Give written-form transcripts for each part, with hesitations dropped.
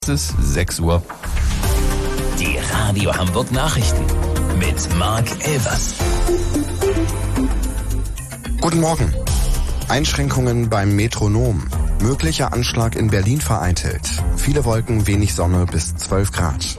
Es ist 6 Uhr. Die Radio Hamburg Nachrichten mit Marc Elvers. Guten Morgen. Einschränkungen beim Metronom. Möglicher Anschlag in Berlin vereitelt. Viele Wolken, wenig Sonne bis 12 Grad.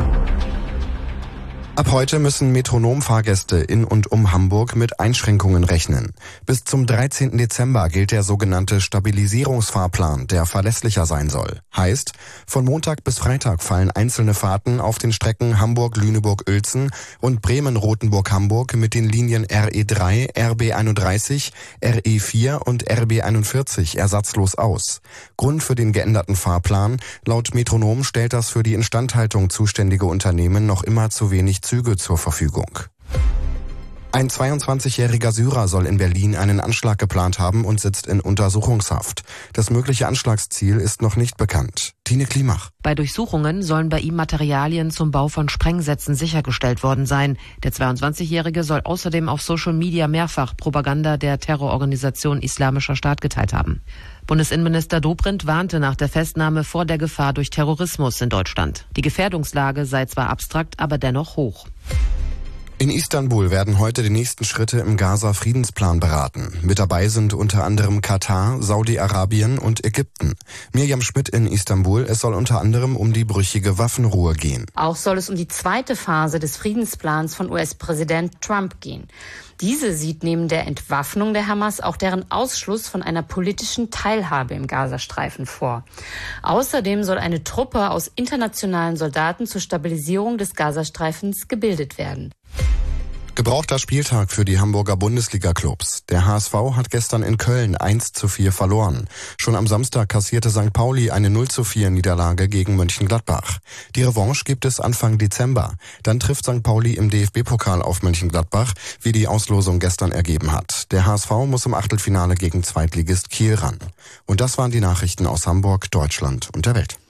Ab heute müssen Metronom-Fahrgäste in und um Hamburg mit Einschränkungen rechnen. Bis zum 13. Dezember gilt der sogenannte Stabilisierungsfahrplan, der verlässlicher sein soll. Heißt, von Montag bis Freitag fallen einzelne Fahrten auf den Strecken Hamburg-Lüneburg-Uelzen und Bremen-Rotenburg-Hamburg mit den Linien RE3, RB31, RE4 und RB41 ersatzlos aus. Grund für den geänderten Fahrplan: laut Metronom stellt das für die Instandhaltung zuständige Unternehmen noch immer zu wenig Züge zur Verfügung. Ein 22-jähriger Syrer soll in Berlin einen Anschlag geplant haben und sitzt in Untersuchungshaft. Das mögliche Anschlagsziel ist noch nicht bekannt. Tine Klimach. Bei Durchsuchungen sollen bei ihm Materialien zum Bau von Sprengsätzen sichergestellt worden sein. Der 22-Jährige soll außerdem auf Social Media mehrfach Propaganda der Terrororganisation Islamischer Staat geteilt haben. Bundesinnenminister Dobrindt warnte nach der Festnahme vor der Gefahr durch Terrorismus in Deutschland. Die Gefährdungslage sei zwar abstrakt, aber dennoch hoch. In Istanbul werden heute die nächsten Schritte im Gaza-Friedensplan beraten. Mit dabei sind unter anderem Katar, Saudi-Arabien und Ägypten. Mirjam Schmidt in Istanbul. Es soll unter anderem um die brüchige Waffenruhe gehen. Auch soll es um die zweite Phase des Friedensplans von US-Präsident Trump gehen. Diese sieht neben der Entwaffnung der Hamas auch deren Ausschluss von einer politischen Teilhabe im Gazastreifen vor. Außerdem soll eine Truppe aus internationalen Soldaten zur Stabilisierung des Gazastreifens gebildet werden. Gebrauchter Spieltag für die Hamburger Bundesliga-Clubs. Der HSV hat gestern in Köln 1:4 verloren. Schon am Samstag kassierte St. Pauli eine 0:4 Niederlage gegen Mönchengladbach. Die Revanche gibt es Anfang Dezember. Dann trifft St. Pauli im DFB-Pokal auf Mönchengladbach, wie die Auslosung gestern ergeben hat. Der HSV muss im Achtelfinale gegen Zweitligist Kiel ran. Und das waren die Nachrichten aus Hamburg, Deutschland und der Welt.